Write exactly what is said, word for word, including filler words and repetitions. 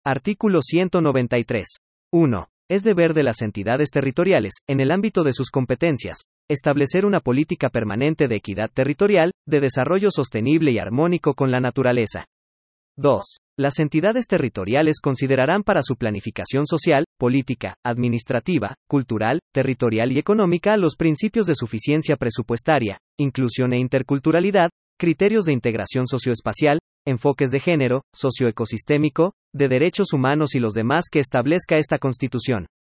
Artículo ciento noventa y tres. uno. Es deber de las entidades territoriales, en el ámbito de sus competencias, establecer una política permanente de equidad territorial, de desarrollo sostenible y armónico con la naturaleza. dos. Las entidades territoriales considerarán para su planificación social, política, administrativa, cultural, territorial y económica los principios de suficiencia presupuestaria, inclusión e interculturalidad, criterios de integración socioespacial, enfoques de género, socioecosistémico, de derechos humanos y los demás que establezca esta Constitución.